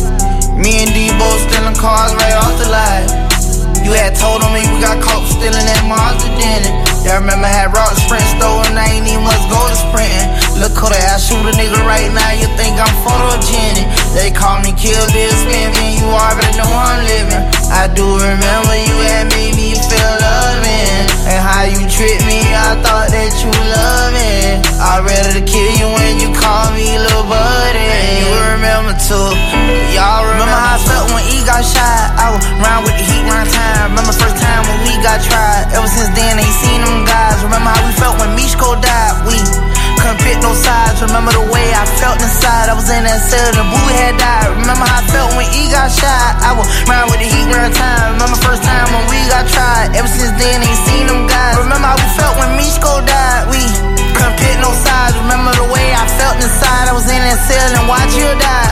Me and D both stealing cars right off the line. You had told on me we got caught stealing that Mazda, didn't it? Yeah, I remember I had rock sprint stolen, I ain't even must go to sprinting. Look how I shoot a nigga right now, you think I'm photogenic. They call me Kill Bill Spimpin', you already know I'm living. I do remember you had made me feel loving. And how you treat me, I thought that you loving. I'm ready to kill you when you call me little buddy. And you remember too, y'all remember how I felt when E got shot? I was round with the heat, round time. Remember first time when we got tried. Ever since then, ain't seen them guys. Remember how we felt when Mishko died? We couldn't pick no sides. Remember the way I felt inside. I was in that cell and Bowie had died. Remember how I felt when E got shot? I was round with the heat, round time. Remember first time when we got tried. Ever since then, ain't seen them guys. Remember how we felt when Mishko died? We couldn't pick no sides. Remember the way I felt inside. I was in that cell and watch you die.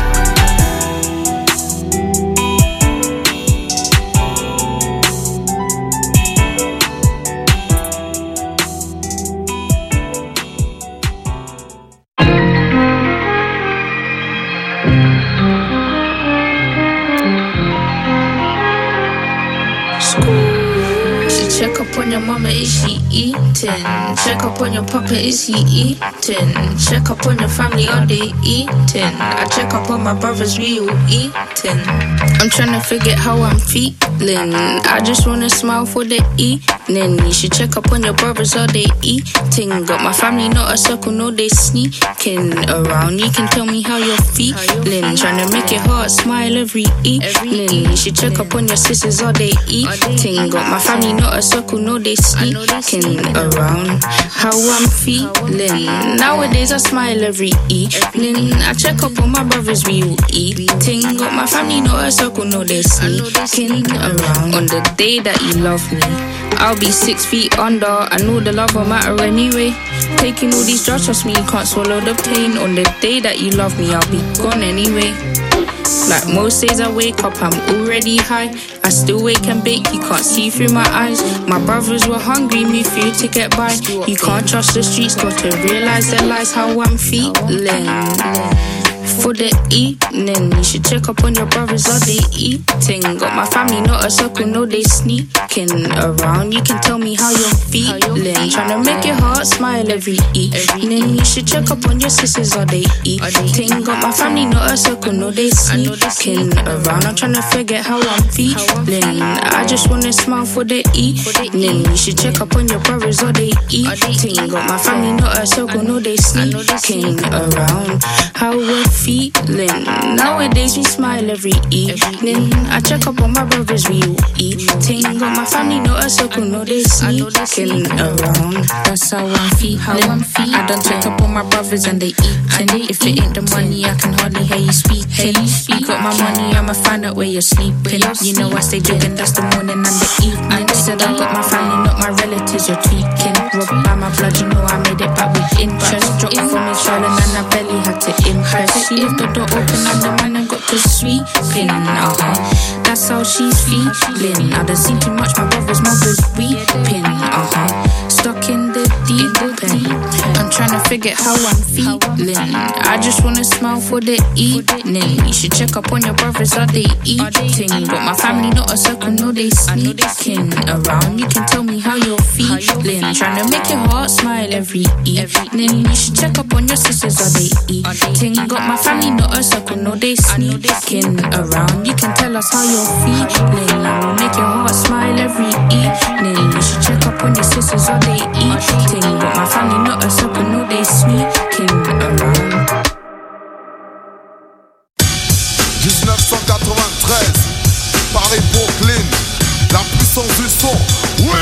Check up on your mama, is she eating? Check up on your papa, is he eating? Check up on your family, are they eating? I check up on my brothers, we all eating. I'm trying to figure how I'm feeling. I just wanna smile for the evening. You should check up on your brothers, are they eating? Got my family, not a circle, no, they sneaking around. You can tell me how you're feeling. Trying to make your heart smile every evening. You should check up on your sisters, are they eating? Got my family, not a circle, no, they sneaking around. How I'm feeling. Nowadays I smile every evening. I check up on my brothers, we all eating. Got my family, not a circle, no, they sneaking around. On the day that you love me, I'll be six feet under. I know the love will matter anyway. Taking all these drugs, trust me, you can't swallow the pain. On the day that you love me, I'll be gone anyway. Like most days I wake up, I'm already high. I still wake and bake, you can't see through my eyes. My brothers were hungry, me food to get by. You can't trust the streets, got to realize the lies, how I'm feeling. For the evening, you should check up on your brothers, are they eating? Got my family, not a circle, no, they sneaking around. You can tell me how you're feeling. Trying to make your heart smile every evening. You should check up on your sisters, are they eating? Got my family, not a circle, no, they sneaking around. I'm trying to figure how I'm feeling. I just wanna smile for the evening. You should check up on your brothers, are they eating? Got my family, not a circle, no, they sneaking around. How we're feeling? Nowadays we smile every evening. I check up on my brothers, we all eating. Got my family not a circle, no they sneaking around. That's how I'm feeling. How I'm feeling. I done check up on my brothers and they eating. If it ain't the money, I can hardly hear you speaking. You got my money, I'ma find out where you're sleeping. You know I stay drinking, that's the morning and the evening. Said I got my family, not my relatives, you're tweaking. Robbed by my blood, you know I made it back with interest. Dropped from his swollen and I barely had to impress. She left the door open and the man and got to sweeping. Uh-huh. That's how she's feeling. I done seen too much, my brother's mother's weeping. Uh-huh. Stuck in the deep end. I'm trying to figure how I'm feeling. I just wanna smile for the evening. You should check up on your brothers, are they eating? Got my family not a circle, no they sneaking around. You can tell me how you're feeling. Trying to make your heart smile every evening. You should check up on your sisters, are they eating? Got my family not a circle, no they sneaking around. You can tell us how you're feeling. I will make your heart smile every evening. You should check up on your sisters, are they eating? Got my family not a circle, no they sneaking around. dix-neuf cent quatre-vingt-treize, Paris Brooklyn, la puissance du son. Ouais!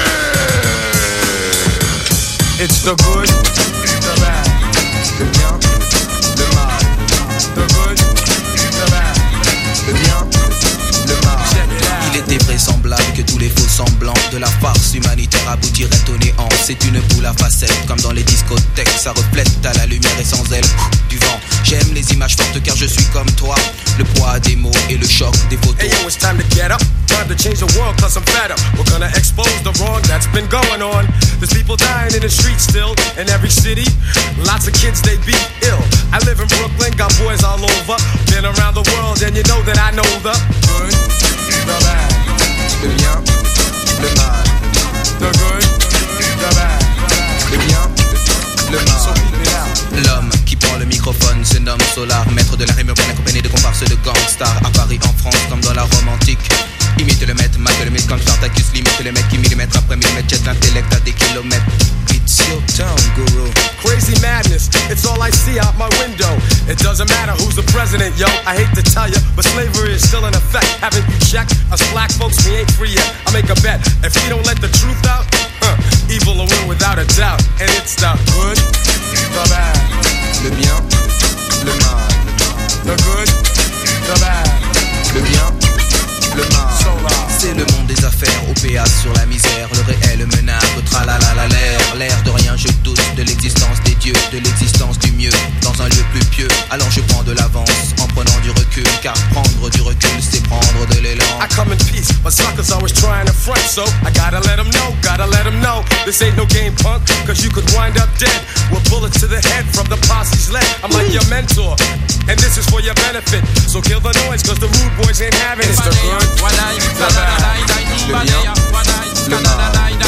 It's the good, the bad, le bien, le mal. The good, the bad, le bien, le mal. Il était vraisemblable que tous les faux semblants de la farce humanitaire aboutiraient au néant. C'est une boule à facettes, comme dans les discothèques. Ça reflète à la lumière et sans elle du vent. J'aime les images fortes car je suis comme toi. Le poids des mots et le choc des photos. Hey yo, it's time to get up. Time to change the world cause I'm fed up. We're gonna expose the wrong that's been going on. There's people dying in the streets still. In every city, lots of kids they be ill. I live in Brooklyn, got boys all over. Been around the world and you know that I know the good, the bad, le bien, le mal. The good, the bad, le bien, le mal. L'homme qui prend le microphone se nomme Solar, maître de la rime urbaine accompagné de comparses de gangstars. À Paris, en France, comme dans la Rome antique. Imite le maître, marque le mythe comme Spartacus. Limite le mec qui millimètre après millimètre jette l'intellect à des kilomètres. It's your town, guru. Crazy madness, it's all I see out my window. It doesn't matter who's the president, yo. I hate to tell you, but slavery is still in effect. Haven't you checked? Us black folks, we ain't free yet. I make a bet, if we don't let the truth out, huh, evil will win without a doubt. And it's the good, the bad, le bien, le mal. The good, the bad, le bien, le mal. C'est le monde des affaires, au péage sur la misère. Le réel menace, tralala l'air. L'air de rien, je doute de l'existence des dieux, de l'existence du mieux, dans un lieu plus pieux. Alors je prends de l'avance, en prenant du recul. Car prendre du recul, c'est prendre de l'élan. I come in peace, but suckers always trying to front. So I gotta let them know, gotta let them know. This ain't no game, punk, cause you could wind up dead with bullets to the head from the posse's leg. I'm like your mentor, and this is for your benefit. So kill the noise, cause the rude boys ain't having it. It's the good, the bad, le bien, le mal.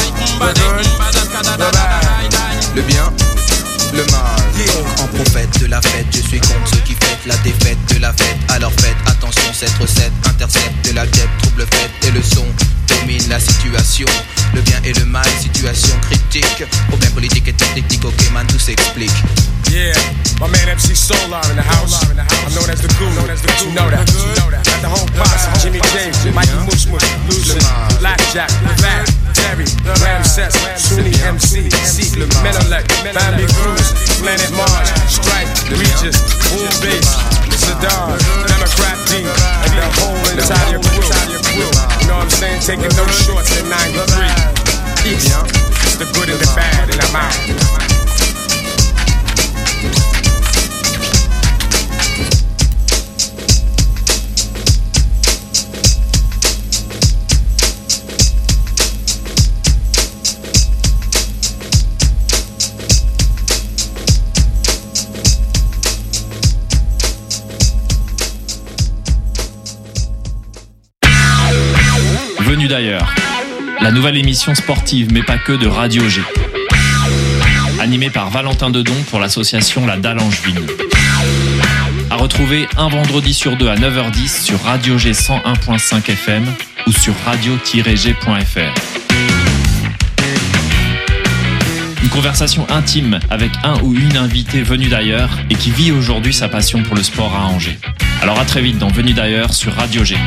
Le bien, le mal. En prophète de la fête, je suis contre ceux qui fêtent la défaite de la fête. Alors faites attention, cette recette intercepte de la guêpe, trouble fête et le son domine la situation. Le bien et le mal, situation critique. Problème politique et technique, ok man, tout s'explique. Yeah, my man M C Solar in the house. I'm known as the Guru, you know that. At the home posse, Jimmy James, Mikey Mush Mush, Lucid, Blackjack, Fat, Terry, Ramses, Sunni M C, C, Menelec, Family Cruz, Planet Mars, Stripe, Regis, Boom Bass, Saddam, Democrat D, and the whole entire crew. You know what I'm saying? Taking no shorts in ninety-three. East, it's the good and the bad, and I'm out. Venu d'ailleurs, la nouvelle émission sportive mais pas que de Radio G. Animée par Valentin Dedon pour l'association La Dalle Angevine. À retrouver un vendredi sur deux à neuf heures dix sur Radio G cent un virgule cinq F M ou sur radio tiret g point f r. Une conversation intime avec un ou une invitée venue d'ailleurs et qui vit aujourd'hui sa passion pour le sport à Angers. Alors à très vite dans Venu d'ailleurs sur Radio G.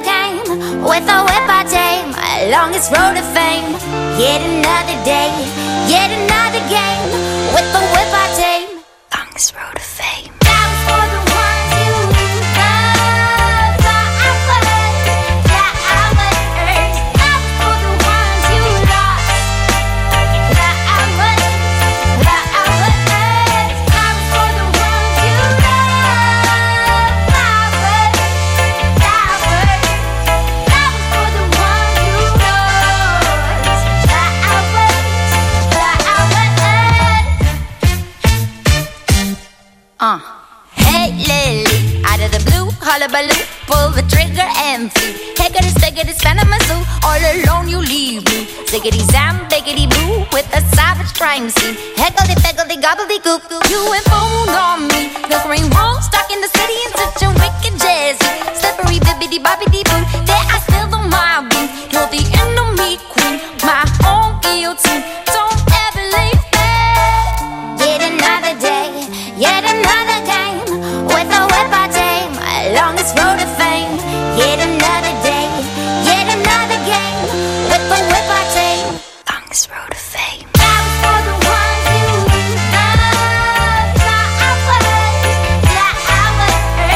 With a whip I tame, longest road to fame. Yet another day, Yet another game with the whip I tame. Longest road to fame. That was for the ones you love. That I was, that I was. That was for the ones you lost. That I was, that I was. That was for the ones you love. That was, that I was. That was for the ones you lost. That I was, that I was. Uh. Hey Lily, out of the blue, hullabaloo, pull the trigger and flee. Higgity, stiggity, span of my zoo, all alone you leave me. Ziggity, zam, biggity, boo, with a savage crime scene. Heggledy, peggledy, gobbledy, goop, you informed on me. The green wall, stuck in the city in such a wicked jazzy. Slippery, bibbity, bobbity, boo, there I still on my beat. You're the enemy queen, my own guillotine. Don't ever leave me. Yet another day, yet another game with a whip I tame, longest road to fame. Yet another day, yet another game with the whip I tame, longest road to fame. That was for the ones you love. That I was, that I was.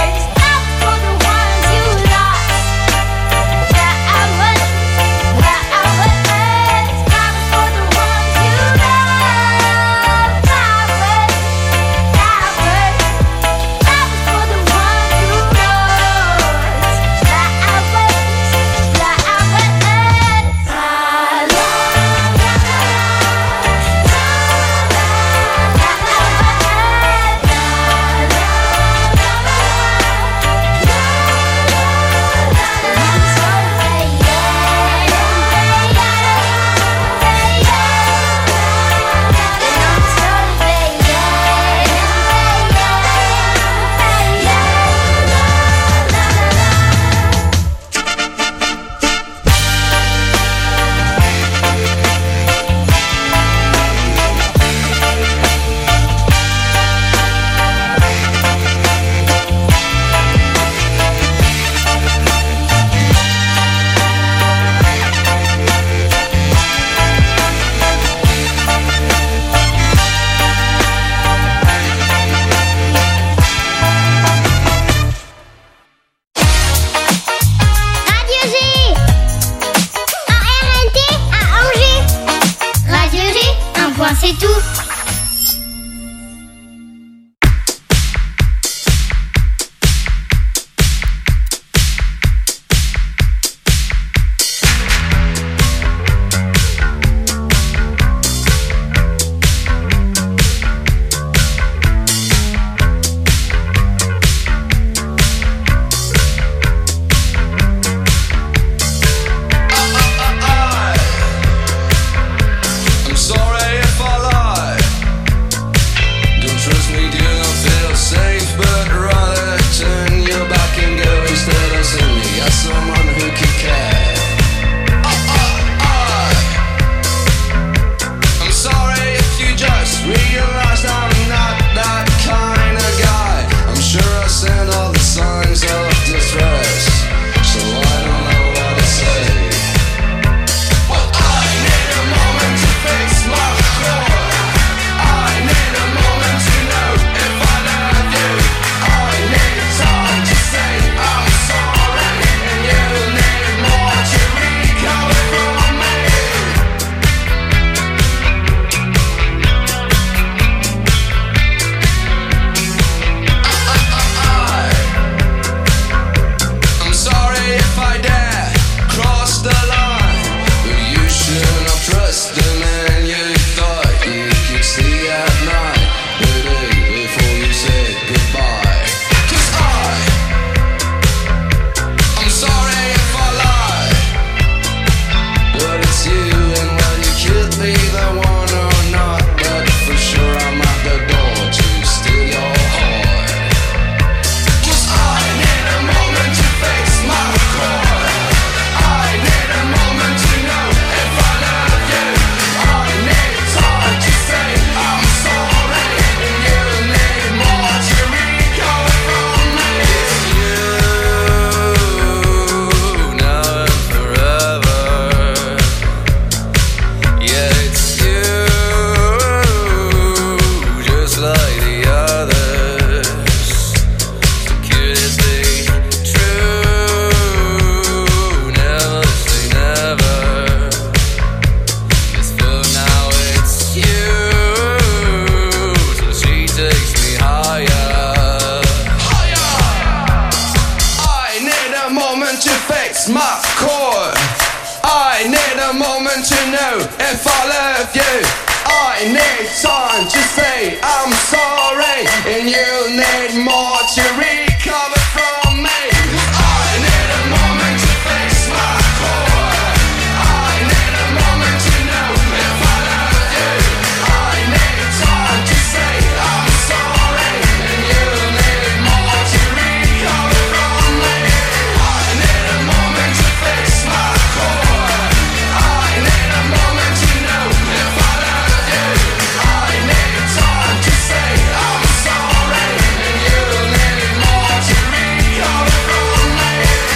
my core. I need a moment to know if I love you. I need time to say I'm sorry, and you need more to recover from me. I need a moment to fix my core. I need a moment to know if I love you. I need time to say I'm sorry, and you need more to recover from me. I need a moment to fix my core. I need a moment to know if I love you. I need time to say I'm sorry, and you need more to recover from me.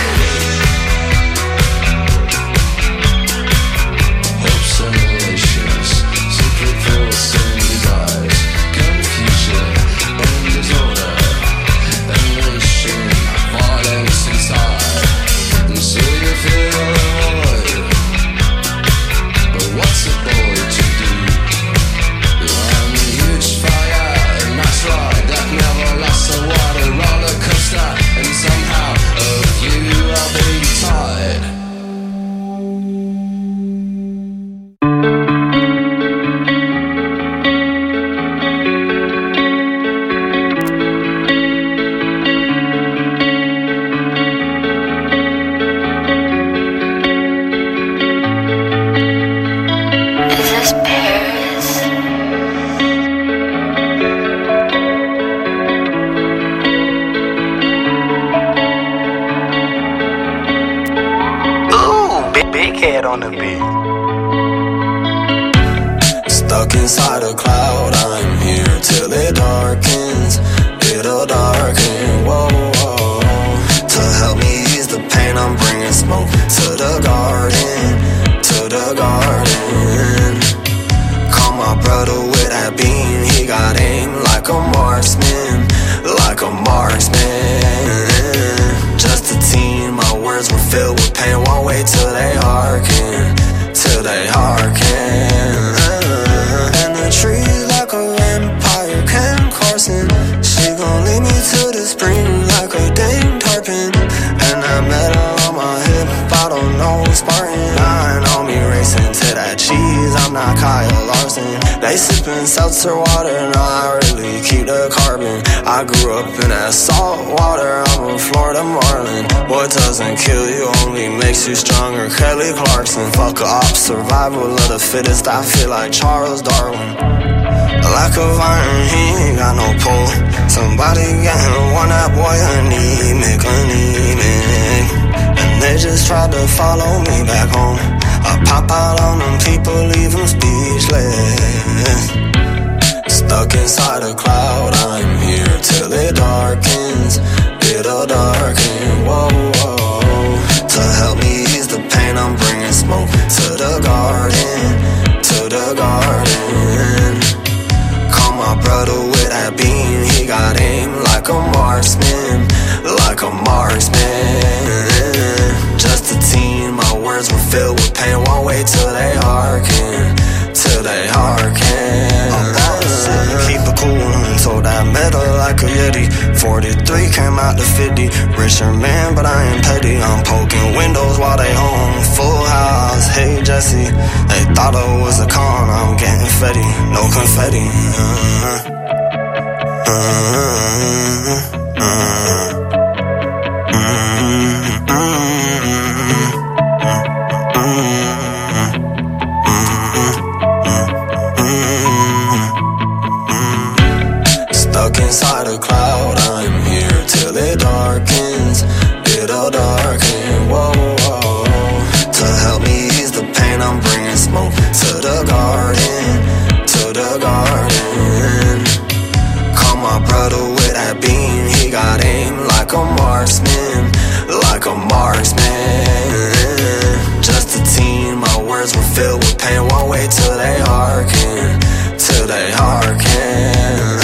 Hopes and relations, secret thoughts and desires, confusion and disorder, elation, violence inside, and so you feel alone. But what's a boy to do? I'm a huge fire, a nice ride that never lasts, a water roller coaster, and somehow of you I'll be tired. Is this Paris? Ooh, big, big head on the beat. Stuck inside a cloud, I'm here till it darkens. It'll darken, whoa, whoa. To help me ease the pain, I'm bringing smoke to the garden, to the garden. Call my brother with that beam, he got aim like a marksman, like a marksman. Just a teen, my words were filled with pain. Won't wait till they hearken, till they hearken. And the trees like a vampire, Ken Carson. She gon' lead me to the spring like a dang tarpon. And that metal on my hip, I don't know Spartan. Nine on me racing to that cheese, I'm not Kyle Larson. They sippin' seltzer water, no, I really keep the carbon. I grew up in that salt water, I'm a Florida Marlin. What doesn't kill you only makes you stronger, Kelly Clarkson. Fuck a op, survival of the fittest, I feel like Charles Darwin. Like a vine, he ain't got no pull. Somebody getting one, that boy anemic, anemic. And they just tried to follow me back home. I pop out on them people, leave them speechless. Stuck inside a cloud, I'm here till it darkens. It'll darken, whoa, whoa. To help me ease the pain, I'm bringing smoke to the garden, to the garden. Call my brother with that beam, he got aim like a marksman, like a marksman. Just a teen, my words were filled with pain. Won't wait till they hearken, till they hearken. Keep it cool until that metal like a Yeti. Forty-three came out to fifty. Richer man, but I ain't petty. I'm poking windows while they home. Full house, hey Jesse. They thought it was a con. I'm getting fetty, no confetti. Uh-huh. Uh-huh. Uh-huh. Stuck inside a cloud, I'm here till it darkens. It'll darken, whoa, whoa. To help me ease the pain, I'm bringing smoke to the garden, to the garden. Call my brother with that beam, he got aim like a marksman, like a marksman. Just a teen, my words were filled with pain. Won't wait till they hearken, till they hearken.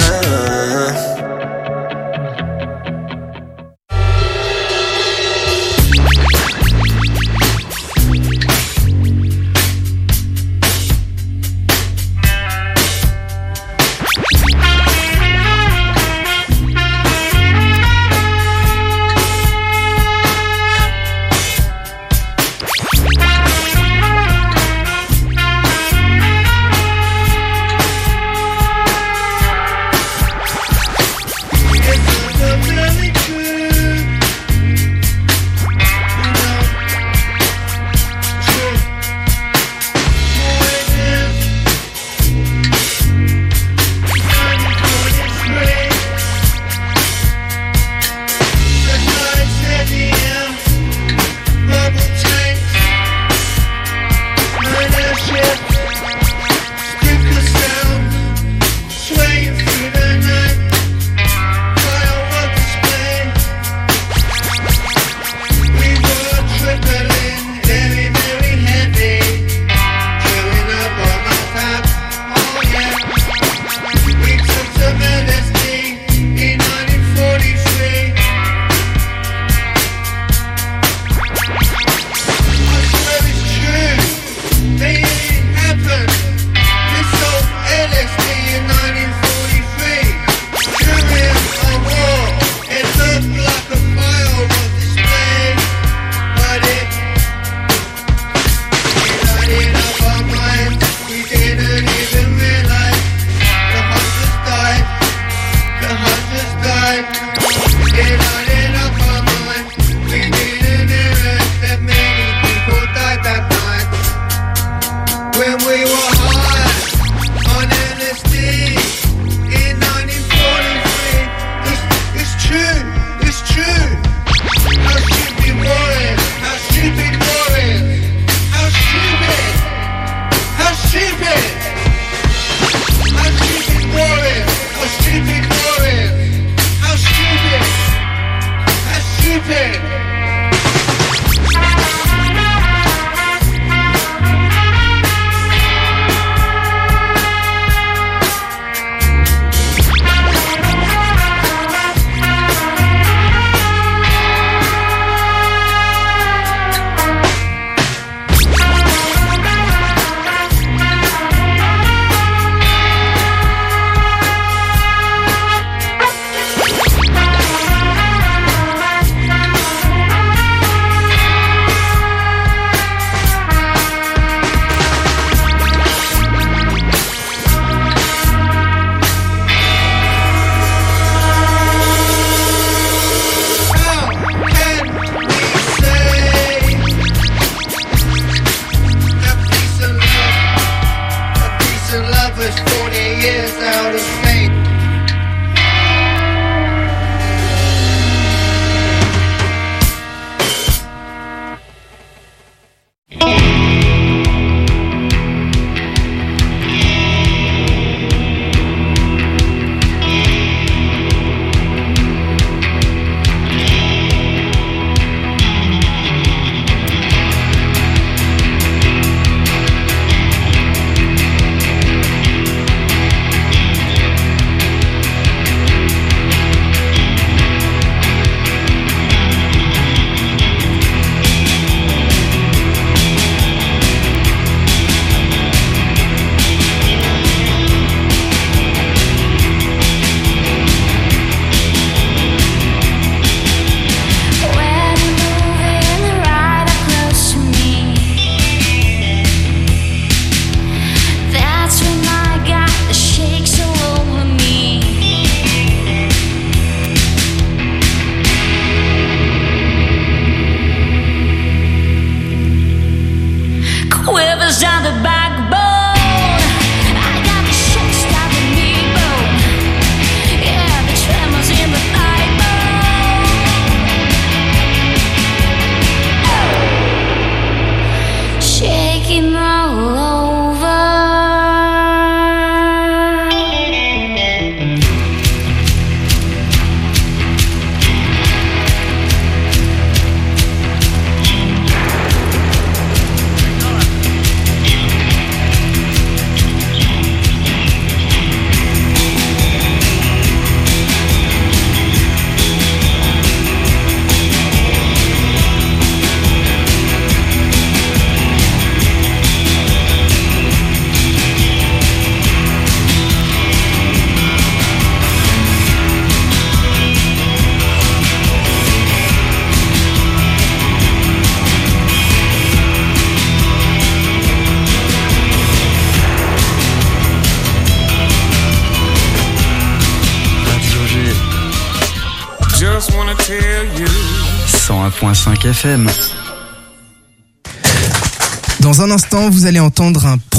cent un virgule cinq F M. Dans un instant, vous allez entendre un